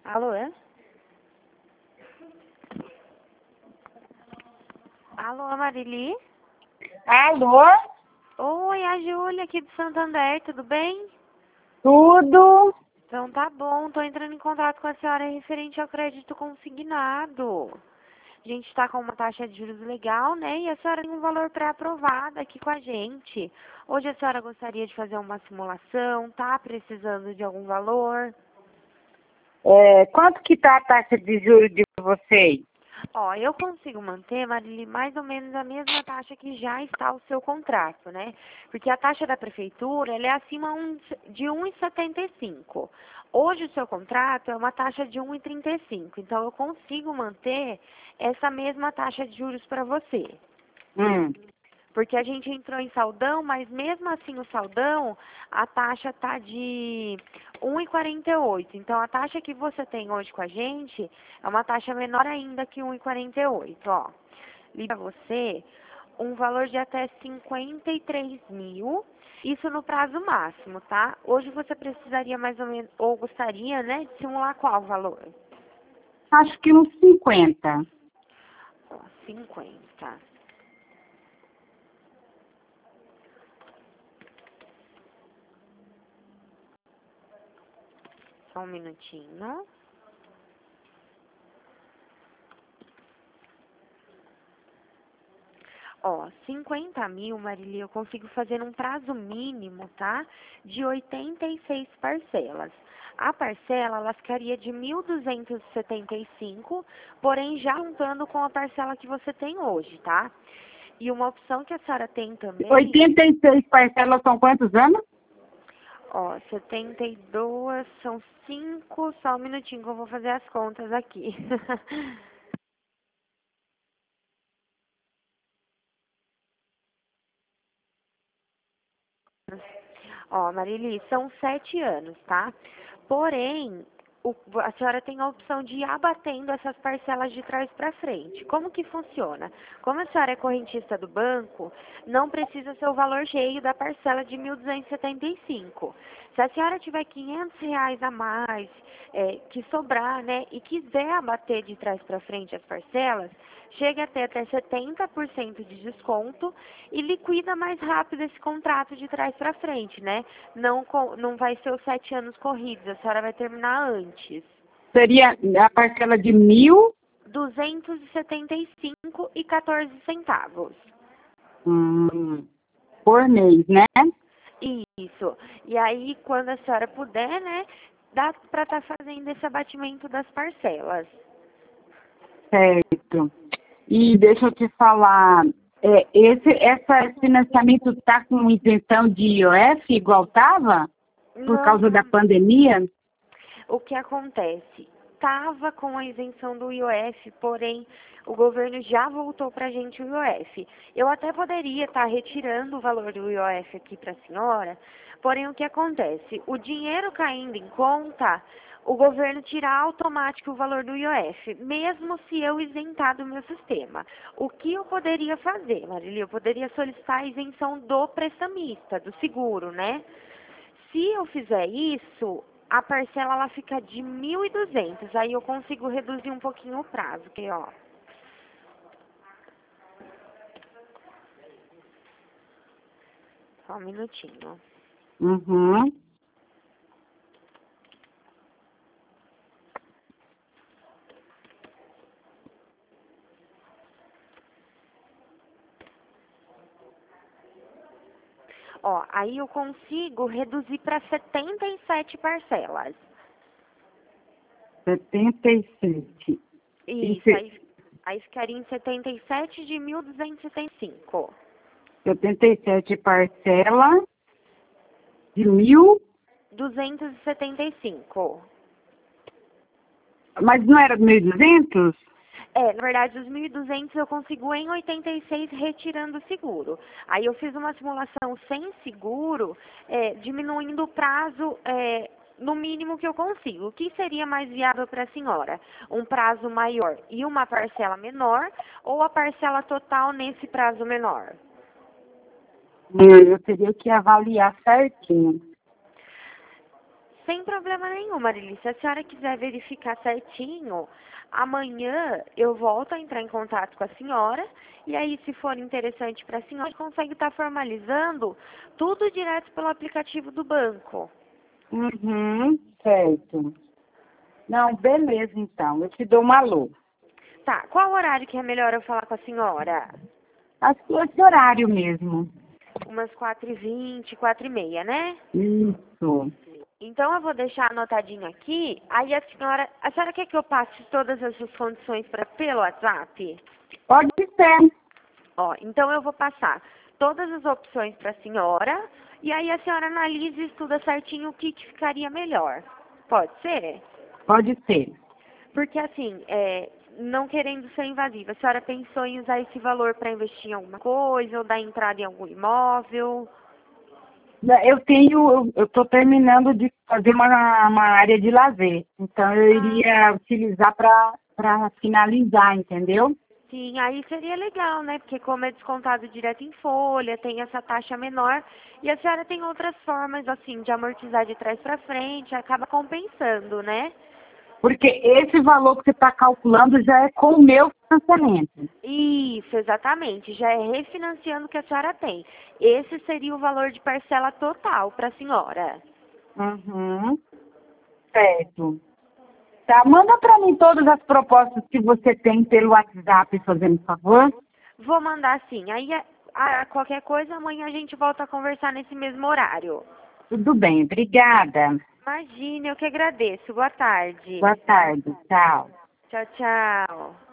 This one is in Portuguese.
Alô, é? Alô, Marili? Alô? Oi, a Júlia aqui do Santander, tudo bem? Tudo? Então tá bom, tô entrando em contato com a senhora referente ao crédito consignado. A gente tá com uma taxa de juros legal, né? E a senhora tem um valor pré-aprovado aqui com a gente. Hoje a senhora gostaria de fazer uma simulação, tá precisando de algum valor? Quanto que tá a taxa de juros de vocês? Ó, eu consigo manter, Marili, mais ou menos a mesma taxa que já está o seu contrato, né? Porque a taxa da prefeitura, ela é acima de 1,75. Hoje o seu contrato é uma taxa de 1,35. Então eu consigo manter essa mesma taxa de juros para você. Porque a gente entrou em saldão, mas mesmo assim o saldão, a taxa tá de 1,48. Então a taxa que você tem hoje com a gente é uma taxa menor ainda que 1,48, ó. Li pra você um valor de até 53 mil, isso no prazo máximo, tá? Hoje você precisaria mais ou menos, ou gostaria, né, de simular qual valor? Acho que uns 50. Ó, 50. Só um minutinho. Ó, 50 mil, Marili, eu consigo fazer um prazo mínimo, tá? De 86 parcelas. A parcela, ela ficaria de 1.275, porém já juntando com a parcela que você tem hoje, tá? E uma opção que a senhora tem também, 86 parcelas são quantos anos? ó, 72 são 5, só um minutinho que eu vou fazer as contas aqui. Ó, Marili, são 7 anos, tá? Porém, a senhora tem a opção de ir abatendo essas parcelas de trás para frente. Como que funciona? Como a senhora é correntista do banco, não precisa ser o valor cheio da parcela de 1.275. Se a senhora tiver R$ 500 a mais, que sobrar, né, e quiser abater de trás para frente as parcelas, chega a ter até 70% de desconto e liquida mais rápido esse contrato de trás para frente, né? Não vai ser os 7 anos corridos, a senhora vai terminar antes. Seria a parcela de 1.000 275,14 centavos. por mês, né? Isso. E aí, quando a senhora puder, né, dá para estar fazendo esse abatimento das parcelas. Certo. E deixa eu te falar, esse financiamento está com isenção de IOF igual estava? Por causa da Não, pandemia? o que acontece? Estava com a isenção do IOF, porém o governo já voltou para a gente o IOF. Eu até poderia estar retirando o valor do IOF aqui para a senhora, porém o que acontece? O dinheiro caindo em conta, o governo tira automático o valor do IOF, mesmo se eu isentar do meu sistema. O que eu poderia fazer, Marili? Eu poderia solicitar a isenção do prestamista, do seguro, né? Se eu fizer isso, a parcela ela fica de 1.200. Aí eu consigo reduzir um pouquinho o prazo, que ó. Só um minutinho. Uhum. Ó, aí eu consigo reduzir para 77 parcelas. 77. Isso, aí ficaria em 77 de 1.275. 77 parcela de 1.000, 275. mas não era 1.200? Na verdade, os 1.200 eu consigo em 86 retirando o seguro. Aí eu fiz uma simulação sem seguro, diminuindo o prazo no mínimo que eu consigo. O que seria mais viável para a senhora? Um prazo maior e uma parcela menor ou a parcela total nesse prazo menor? Eu teria que avaliar certinho. Sem problema nenhum, Marili. Se a senhora quiser verificar certinho, amanhã eu volto a entrar em contato com a senhora e aí, se for interessante para a senhora, consegue estar formalizando tudo direto pelo aplicativo do banco. Uhum, certo. Não, beleza, então. Eu te dou um alô. Tá, qual horário que é melhor eu falar com a senhora? Acho que esse horário mesmo. Umas 4h20, 4h30, né? Isso. Então eu vou deixar anotadinho aqui, aí a senhora quer que eu passe todas essas condições pelo WhatsApp? Pode ser. Ó, então eu vou passar todas as opções para a senhora, e aí a senhora analisa e estuda certinho o que ficaria melhor. Pode ser? Pode ser. Porque assim, não querendo ser invasiva, a senhora pensou em usar esse valor para investir em alguma coisa, ou dar entrada em algum imóvel? Eu estou terminando de fazer uma área de lazer. Então eu iria utilizar para finalizar, entendeu? Sim, aí seria legal, né? Porque como é descontado direto em folha, tem essa taxa menor, e a senhora tem outras formas, assim, de amortizar de trás para frente, acaba compensando, né? Porque esse valor que você está calculando já é com o meu financiamento. Isso, exatamente. Já é refinanciando o que a senhora tem. Esse seria o valor de parcela total para a senhora. Uhum, certo. Tá, manda para mim todas as propostas que você tem pelo WhatsApp, fazendo favor. Vou mandar sim. Aí, qualquer coisa, amanhã a gente volta a conversar nesse mesmo horário. Tudo bem, obrigada. Imagine, eu que agradeço. Boa tarde. Boa tarde, tchau. Tchau, tchau.